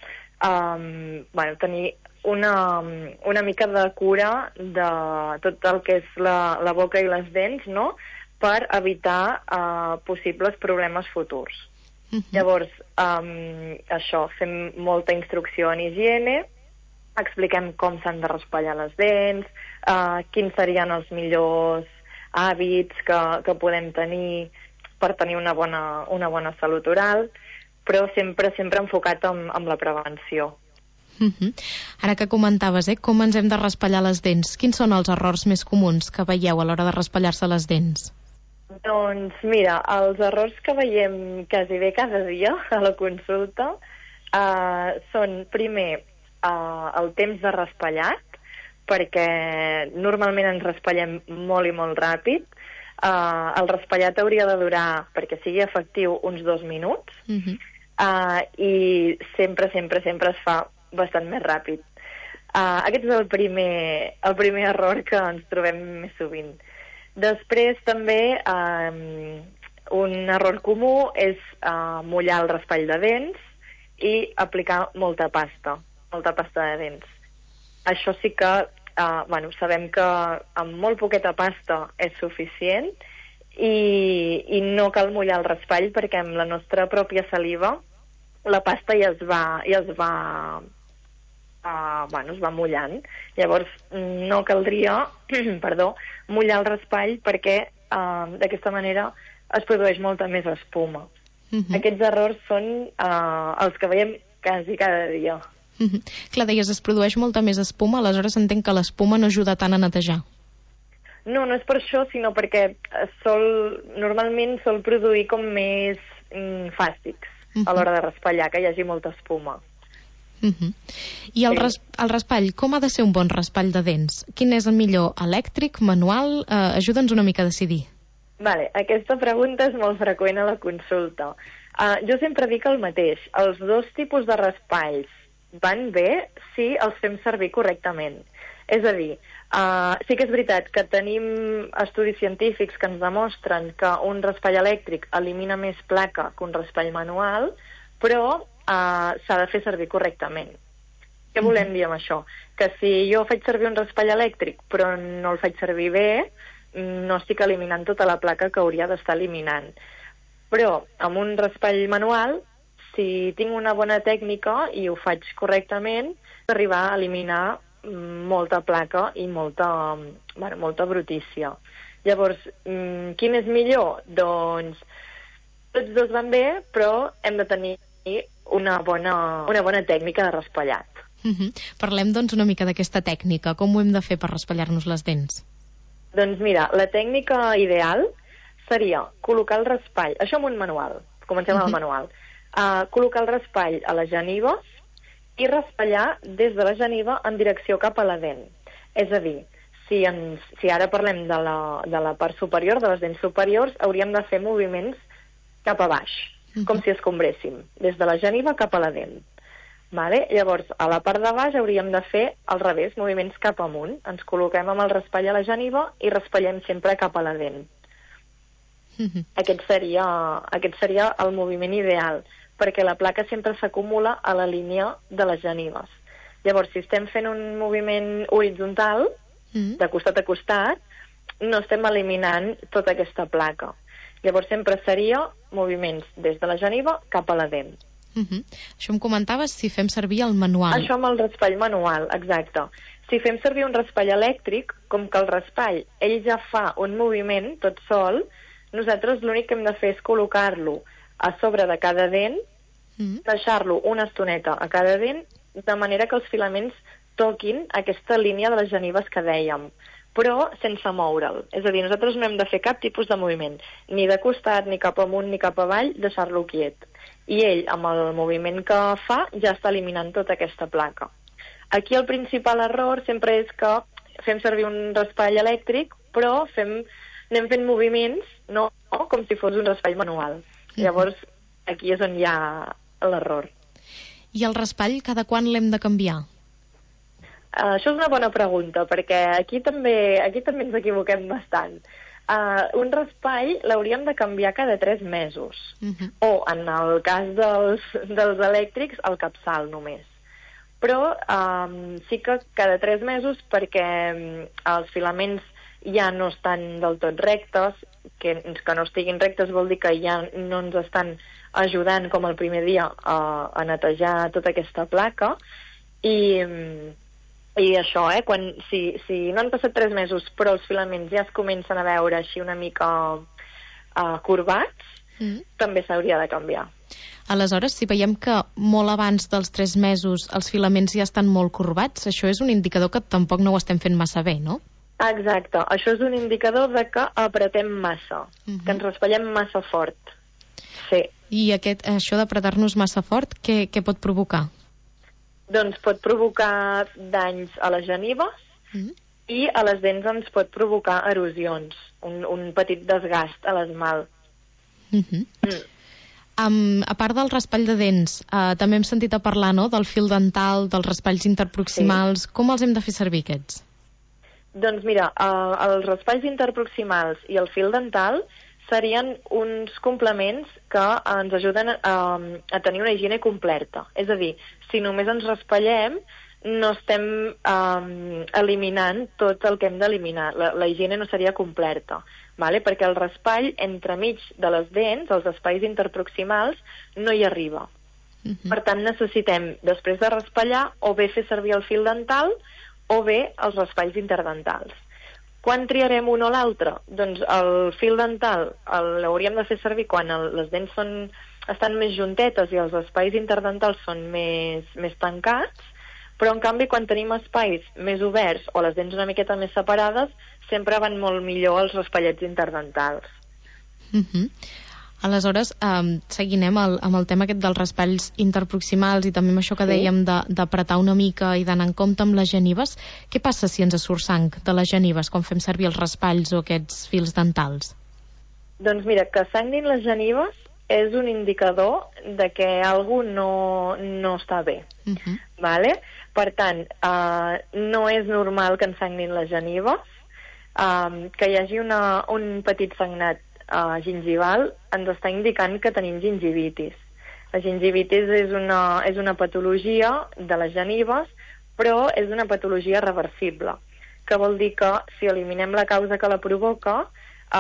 tenir una mica de cura de tot el que és la boca i les dents, no?, per evitar possibles problemes futurs. Llavors, això, fem molta instrucció en higiene, expliquem com s'han de raspallar les dents, quins serien els millors hàbits que podem tenir per tenir una bona salut oral, però sempre enfocat en la prevenció. Ara que comentaves, com ens hem de raspallar les dents, quins són els errors més comuns que veieu a l'hora de raspallar-se les dents? Doncs mira, els errors que veiem quasi bé cada dia a la consulta són, primer, el temps de raspallat, perquè normalment ens raspallem molt i molt ràpid. El raspallat hauria de durar, perquè sigui efectiu, uns 2 minuts, i sempre es fa bastant més ràpid. Aquest és el primer error que ens trobem més sovint. Després també un error comú és mullar el raspall de dents i aplicar molta pasta de dents. Això sí que sabem que amb molt poqueta pasta és suficient i no cal mullar el raspall perquè amb la nostra pròpia saliva la pasta ja es va mullant. Llavors no caldria mullar el raspall perquè d'aquesta manera es produeix molta més espuma. Aquests errors són els que veiem quasi cada dia. Clar, deies, es produeix molta més espuma, aleshores entenc que l'espuma no ajuda tant a netejar. No és per això, sinó perquè normalment sol produir com més fàstics a l'hora de raspallar, que hi hagi molta espuma. I el raspall, com ha de ser un bon raspall de dents? Quin és el millor, elèctric, manual? Ajuda'ns una mica a decidir. Vale, aquesta pregunta és molt freqüent a la consulta. Jo sempre dic el mateix, els dos tipus de raspalls van bé si els fem servir correctament. És a dir, sí que és veritat que tenim estudis científics que ens demostren que un raspall elèctric elimina més placa que un raspall manual, però s'ha de fer servir correctament. Què volem dir amb això? Que si jo faig servir un raspall elèctric però no el faig servir bé, no estic eliminant tota la placa que hauria d'estar eliminant. Però amb un raspall manual, si tinc una bona tècnica i ho faig correctament, arribar a eliminar molta placa i molta brutícia. Llavors, quin és millor? Doncs tots dos van bé, però hem de tenir una bona tècnica de raspallat. Parlem doncs una mica d'aquesta tècnica. Com ho hem de fer per raspallar-nos les dents? Doncs mira, la tècnica ideal seria col·locar el raspall, això amb un manual, comencem amb el manual, col·locar el raspall a les genives i raspallar des de la geniva en direcció cap a la dent. És a dir, si ara parlem de la part superior, de les dents superiors, hauríem de fer moviments cap a baix, com si escombréssim, des de la geniva cap a la dent. Vale? Llavors, a la part de baix hauríem de fer al revés, moviments cap amunt. Ens col·loquem amb el raspall a la geniva i raspallem sempre cap a la dent. Aquest seria el moviment ideal, perquè la placa sempre s'acumula a la línia de les genives. Llavors, si estem fent un moviment horitzontal, de costat a costat, no estem eliminant tota aquesta placa. Llavors, sempre seria moviments des de la geniva cap a la dent. Això em comentaves si fem servir el manual. Això amb el raspall manual, exacte. Si fem servir un raspall elèctric, com que el raspall ell ja fa un moviment tot sol, nosaltres l'únic que hem de fer és col·locar-lo a sobre de cada dent, deixar-lo una estoneta a cada dent, de manera que els filaments toquin aquesta línia de les genives que dèiem, però sense moure'l. És a dir, nosaltres no hem de fer cap tipus de moviment, ni de costat, ni cap amunt, ni cap avall, deixar-lo quiet. I ell, amb el moviment que fa, ja està eliminant tota aquesta placa. Aquí el principal error sempre és que fem servir un raspall elèctric, però anem fent moviments, no com si fos un raspall manual. Llavors, aquí és on hi ha l'error. I el raspall, cada quan l'hem de canviar? Això és una bona pregunta, perquè aquí també ens equivoquem bastant. Un raspall l'hauríem de canviar cada 3 mesos. O, en el cas dels elèctrics, el capçal només. Però sí que cada 3 mesos, perquè els filaments ja no estan del tot rectes, que no estiguin rectes vol dir que ja no ens estan ajudant com el primer dia a netejar tota aquesta placa, i això, si no han passat 3 mesos però els filaments ja es comencen a veure així una mica corbats, també s'hauria de canviar. Aleshores, si veiem que molt abans dels 3 mesos els filaments ja estan molt corbats, això és un indicador que tampoc no ho estem fent massa bé, no? Exacte, això és un indicador de que apretem massa, que ens raspallem massa fort. Sí. I això d'apretar-nos massa fort, què pot provocar? Doncs pot provocar danys a les genives i a les dents ens pot provocar erosions, un petit desgast a l'esmalt. A part del raspall de dents, també hem sentit a parlar, no?, del fil dental, dels raspalls interproximals. Sí. Com els hem de fer servir, aquests? Doncs mira, els raspalls interproximals i el fil dental serien uns complements que ens ajuden a tenir una higiene completa. És a dir, si només ens raspallem, no estem eliminant tot el que hem d'eliminar. La higiene no seria completa, vale? Perquè el raspall entremig de les dents, els espais interproximals, no hi arriba. Per tant, necessitem, després de raspallar, o bé fer servir el fil dental o bé els raspalls interdentals. Quan triarem un o l'altre? Doncs el fil dental l'hauríem de fer servir quan les dents estan més juntetes i els espais interdentals són més tancats, però en canvi quan tenim espais més oberts o les dents una miqueta més separades, sempre van molt millor els raspallets interdentals. Aleshores, seguint amb el tema aquest dels raspalls interproximals i també amb això que dèiem d'apretar una mica i d'anar en compte amb les genives, què passa si ens surt sang de les genives quan fem servir els raspalls o aquests fils dentals? Doncs mira, que sangrin les genives és un indicador de que alguna cosa no està bé. Vale? Per tant, no és normal que ens sangrin les genives, que hi hagi un petit sagnat gingival ens està indicant que tenim gingivitis. La gingivitis és una patologia de les genives, però és una patologia reversible, que vol dir que si eliminem la causa que la provoca,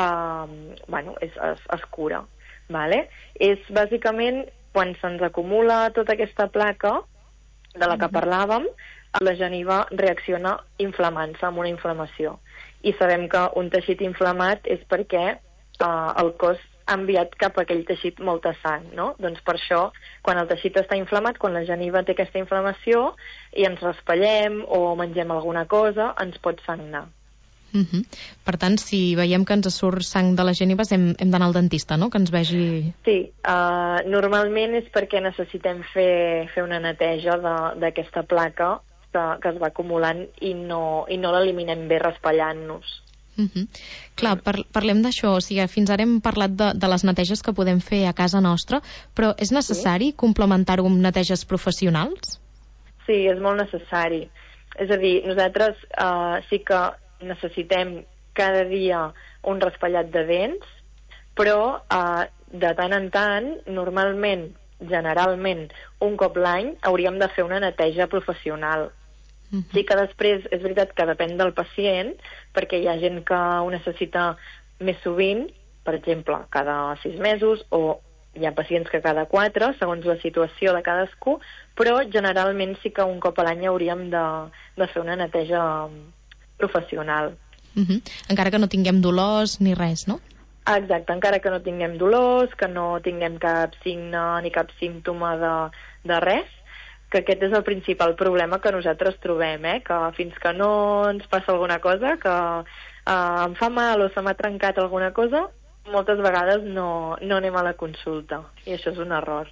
es cura. Vale? És bàsicament quan se'ns acumula tota aquesta placa de la que parlàvem, la geniva reacciona inflamant-se amb una inflamació. I sabem que un teixit inflamat és perquè el cos ha enviat cap a aquell teixit molta sang, no? Doncs per això, quan el teixit està inflamat, quan la geniva té aquesta inflamació i ens raspallem o mengem alguna cosa, ens pot sagnar. Per tant, si veiem que ens surt sang de les genives, hem d'anar al dentista, no?, que ens vegi... Sí, normalment és perquè necessitem fer una neteja d'aquesta placa que es va acumulant i no l'eliminem bé raspallant-nos. Clar, parlem d'això, o sigui, fins ara hem parlat de les neteges que podem fer a casa nostra, però és necessari complementar-ho amb neteges professionals? Sí, és molt necessari. És a dir, nosaltres sí que necessitem cada dia un raspallat de dents, però de tant en tant, normalment, generalment, un cop l'any, hauríem de fer una neteja professional. Sí que després és veritat que depèn del pacient, perquè hi ha gent que ho necessita més sovint, per exemple, cada 6 mesos, o hi ha pacients que cada 4, segons la situació de cadascú, però generalment sí que un cop a l'any hauríem de fer una neteja professional. Encara que no tinguem dolors ni res, no? Exacte, encara que no tinguem dolors, que no tinguem cap signe ni cap símptoma de res, que aquest és el principal problema que nosaltres trobem, que fins que no ens passa alguna cosa, que em fa mal o se m'ha trencat alguna cosa, moltes vegades no anem a la consulta, i això és un error.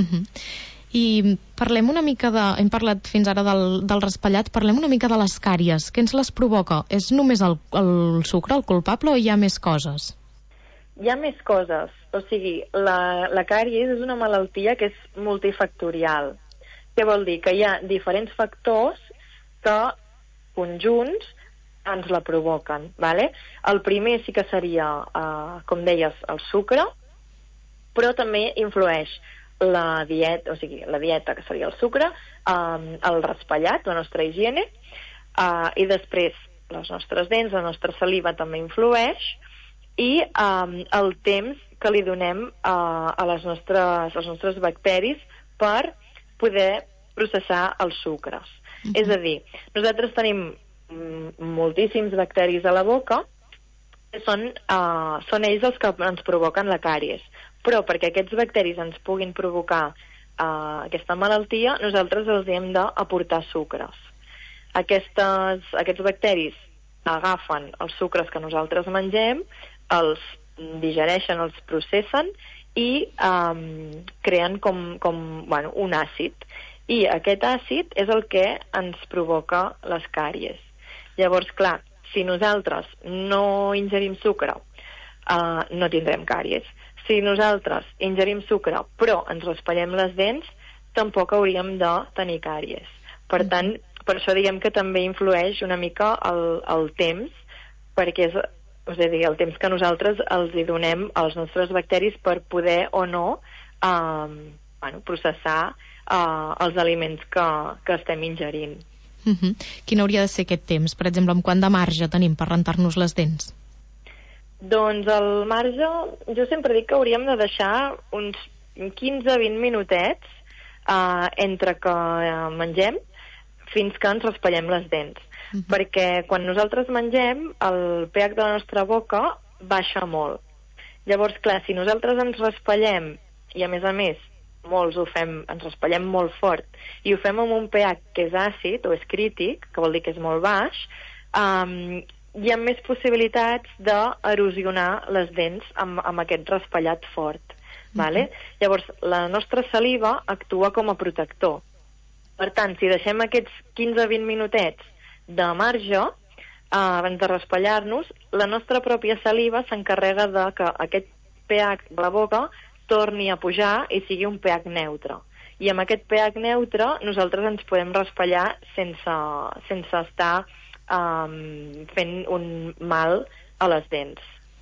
I parlem una mica hem parlat fins ara del raspallat, parlem una mica de les càries. Què ens les provoca? És només el sucre el culpable o hi ha més coses? Hi ha més coses, o sigui, la càries és una malaltia que és multifactorial. Què vol dir? Que hi ha diferents factors que conjunts ens la provoquen, ¿vale? El primer sí que seria, com deies, el sucre, però també influeix la dieta, o sigui, la dieta, que seria el sucre, el raspallat, la nostra higiene, i després les nostres dents, la nostra saliva també influeix, i el temps que li donem als nostres bacteris per poder processar els sucres. És a dir, nosaltres tenim moltíssims bacteris a la boca, que són ells els que ens provoquen la càries. Però perquè aquests bacteris ens puguin provocar aquesta malaltia, nosaltres els hem d'aportar sucres. Aquests bacteris agafen els sucres que nosaltres mengem, els digereixen, els processen i creen com un àcid. I aquest àcid és el que ens provoca les càries. Llavors, clar, si nosaltres no ingerim sucre, no tindrem càries. Si nosaltres ingerim sucre però ens raspallem les dents, tampoc hauríem de tenir càries. Per tant, per això diguem que també influeix una mica el temps, perquè és el temps que nosaltres els hi donem als nostres bacteris per poder o no processar els aliments que estem ingerint. Quin hauria de ser aquest temps? Per exemple, amb quant de marge tenim per rentar-nos les dents? Doncs el marge, jo sempre dic que hauríem de deixar uns 15-20 minutets entre que mengem fins que ens raspallem les dents. Perquè quan nosaltres mengem, el pH de la nostra boca baixa molt. Llavors, clar, si nosaltres ens raspallem, i a més, molts ens raspallem molt fort, i ho fem amb un pH que és àcid o és crític, que vol dir que és molt baix, hi ha més possibilitats d'erosionar les dents amb aquest raspallat fort. Vale? Llavors, la nostra saliva actua com a protector. Per tant, si deixem aquests 15-20 minutets de marge, abans de raspallar-nos, la nostra pròpia saliva s'encarrega de que aquest pH de la boca torni a pujar i sigui un pH neutre. I amb aquest pH neutre nosaltres ens podem raspallar sense estar fent un mal a les dents.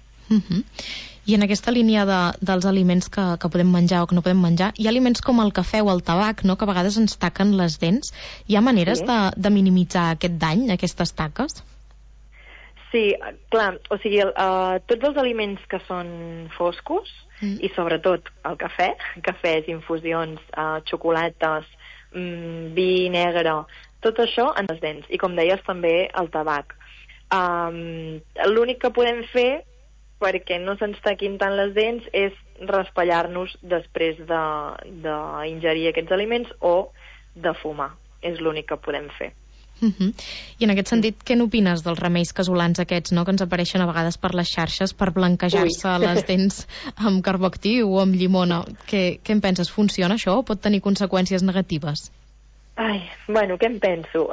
I en aquesta línia dels aliments que podem menjar o que no podem menjar, hi ha aliments com el cafè o el tabac, no?, que a vegades ens taquen les dents. Hi ha maneres de minimitzar aquest dany, aquestes taques? Sí, clar, o sigui, tots els aliments que són foscos, i sobretot el cafès, infusions, xocolates, vi negre, tot això en les dents, i com deies també el tabac. L'únic que podem fer perquè no se'ns taquin tant les dents és raspallar-nos després d'ingerir aquests aliments o de fumar. És l'únic que podem fer. I en aquest sentit, què n'opines dels remeis casolans aquests, no?, que ens apareixen a vegades per les xarxes per blanquejar-se les dents amb carbó-actiu o amb llimona? Què en penses? Funciona això o pot tenir conseqüències negatives? Bueno, què en penso?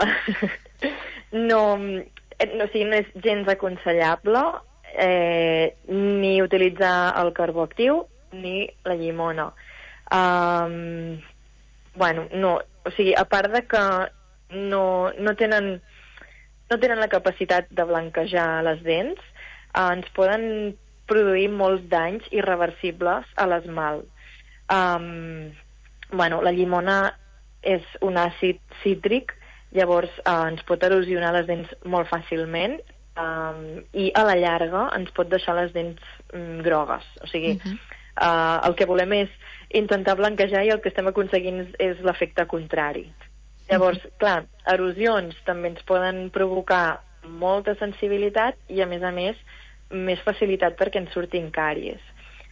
No és gens aconsellable ni utilitzar el carbó-actiu ni la llimona. O sigui, a part de que no tenen la capacitat de blanquejar les dents, ens poden produir molts danys irreversibles a l'esmalt. La llimona és un àcid cítric, llavors ens pot erosionar les dents molt fàcilment i a la llarga ens pot deixar les dents grogues. O sigui, el que volem és intentar blanquejar i el que estem aconseguint és l'efecte contrari. Llavors, clar, erosions també ens poden provocar molta sensibilitat i, a més, més facilitat perquè ens surtin càries.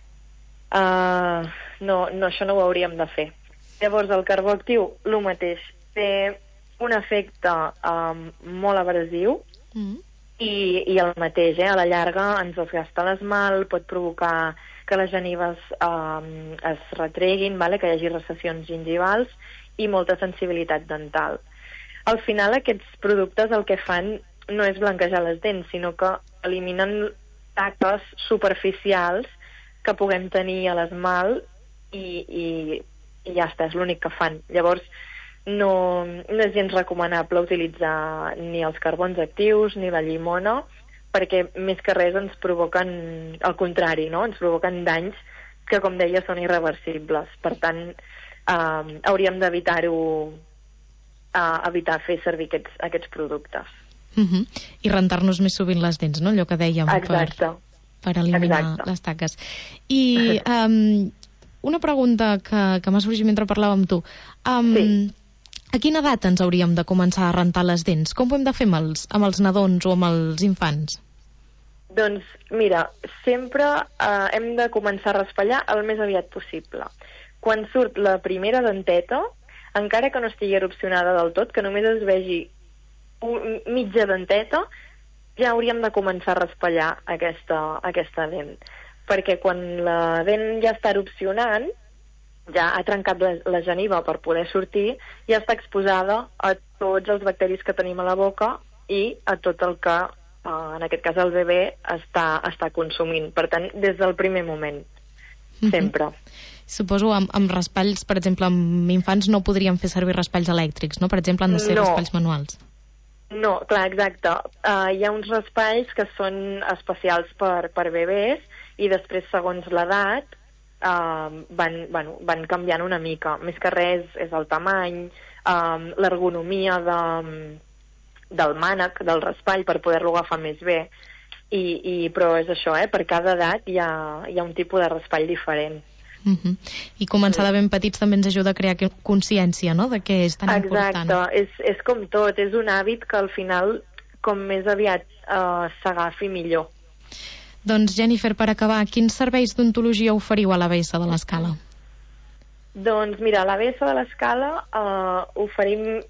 Això no ho hauríem de fer. Llavors, el carbó-actiu, el mateix, té un efecte molt abrasiu i el mateix, a la llarga ens desgasta l'esmalt, pot provocar que les genives es retreguin, que hi hagi recessions gingivals i molta sensibilitat dental. Al final, aquests productes el que fan no és blanquejar les dents, sinó que eliminen taques superficials que puguem tenir a l'esmalt i ja està, és l'únic que fan. Llavors, no és gens recomanable utilitzar ni els carbons actius ni la llimona, perquè més que res ens provoquen, al contrari, no? Ens provoquen danys que, com deia, són irreversibles. Per tant, hauríem d'evitar-ho, evitar fer servir aquests productes. I rentar-nos més sovint les dents, no? Allò que dèiem. Exacte. Per eliminar les taques. I una pregunta que m'ha sorgit mentre parlava amb tu. A quina edat ens hauríem de començar a rentar les dents? Com ho hem de fer amb els nadons o amb els infants? Doncs mira, sempre hem de començar a raspallar el més aviat possible. Quan surt la primera denteta, encara que no estigui erupcionada del tot, que només es vegi mitja denteta, ja hauríem de començar a raspallar aquesta dent. Perquè quan la dent ja està erupcionant, ja ha trencat la geniva per poder sortir, ja està exposada a tots els bacteris que tenim a la boca i a tot el que, en aquest cas, el bebè està consumint. Per tant, des del primer moment, sempre. Suposo amb raspalls, per exemple, amb infants no podríem fer servir raspalls elèctrics, no? Per exemple, han de ser raspalls manuals. No, clar, exacte. Hi ha uns raspalls que són especials per bebès i després, segons l'edat, van canviant una mica. Més que res és el tamany, l'ergonomia del mànec, del raspall, per poder-lo agafar més bé. Però és això, per cada edat hi ha un tipus de raspall diferent. I començar de ben petits també ens ajuda a crear consciència, no?, de què és tan important. Exacte, és com tot, és un hàbit que al final, com més aviat s'agafi, millor. Doncs, Jennifer, per acabar, quins serveis d'odontologia oferiu a l'ABS de l'Escala? Doncs mira, a l'ABS de l'Escala oferim,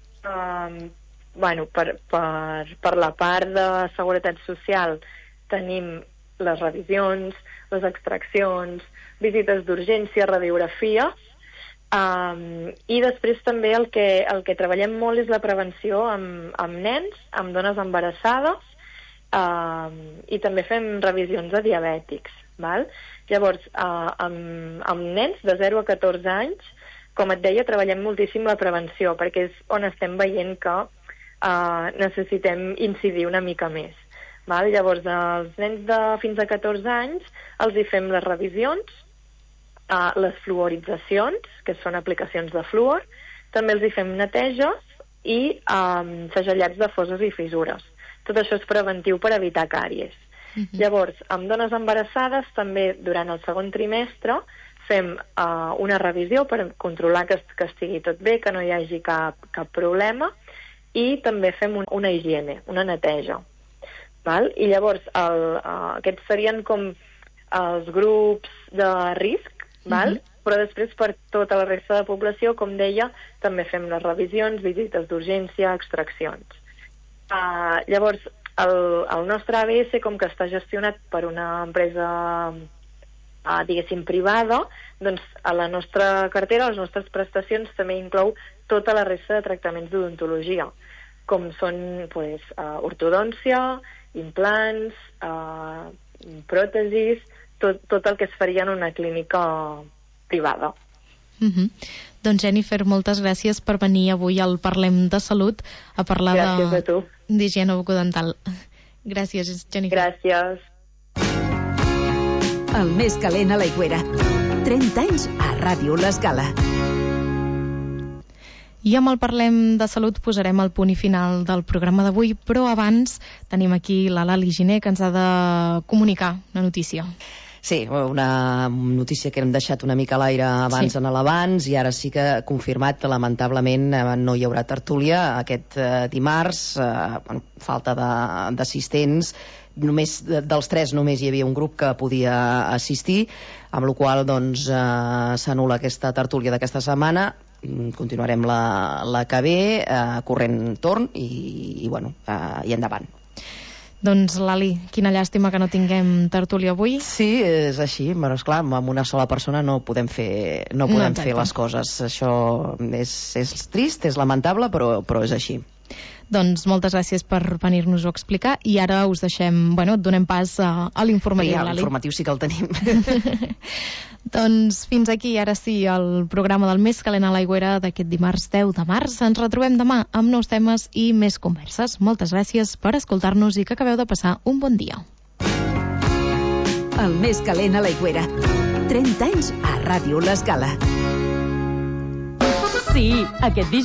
per la part de seguretat social, tenim les revisions, les extraccions, visites d'urgència, radiografies, i després també el que treballem molt és la prevenció amb nens, amb dones embarassades, i també fem revisions de diabètics. Val? Llavors, amb nens de 0 a 14 anys, com et deia, treballem moltíssim la prevenció, perquè és on estem veient que necessitem incidir una mica més. Val? Llavors, als nens de fins a 14 anys els hi fem les revisions, les fluoritzacions, que són aplicacions de fluor, també els hi fem neteges i segellats de fosses i fissures. Tot això és preventiu per evitar càries. Llavors, amb dones embarassades, també durant el segon trimestre fem una revisió per controlar que estigui tot bé, que no hi hagi cap problema, i també fem una higiene, una neteja. Val? I llavors, aquests serien com els grups de risc, val? Però després per tota la resta de població, com deia, també fem les revisions, visites d'urgència, extraccions. Llavors, el nostre ABS, com que està gestionat per una empresa, diguéssim, privada, doncs a la nostra cartera, les nostres prestacions, també inclou tota la resta de tractaments d'odontologia, com són ortodòncia, implants, pròtesis, tot el que es faria en una clínica privada. Doncs, Jennifer, moltes gràcies per venir avui al Parlem de Salut a parlar d'higiene bucodental. Gràcies, Jennifer. Gràcies. El més calent a l'Aigüera. 30 anys a Ràdio L'Escala. I amb el Parlem de Salut posarem el punt i final del programa d'avui, però abans tenim aquí la Lali Giner, que ens ha de comunicar una notícia. Sí, una notícia que hem deixat una mica a l'aire abans en l'abans, i ara sí que ha confirmat que lamentablement no hi haurà tertúlia aquest dimarts, falta d'assistents. Només dels 3 només hi havia un grup que podia assistir, amb la qual cosa s'anul·la aquesta tertúlia d'aquesta setmana. Continuarem la que ve, corrent torn i endavant. Doncs, Lali, quina llàstima que no tinguem tertúlia avui. Sí, és així, però esclar, amb una sola persona no podem fer les coses. Això és trist, és lamentable, però és així. Doncs moltes gràcies per venir-nos-ho a explicar i ara us deixem, donem pas a l'informatiu. Ja, l'informatiu sí que el tenim. Doncs fins aquí, ara sí, el programa del Més Calent a l'Aigüera d'aquest dimarts 10 de març. Ens retrobem demà amb nous temes i més converses. Moltes gràcies per escoltar-nos i que acabeu de passar un bon dia. El Més Calent a l'Aigüera. 30 anys a Ràdio L'Escala. Sí, aquest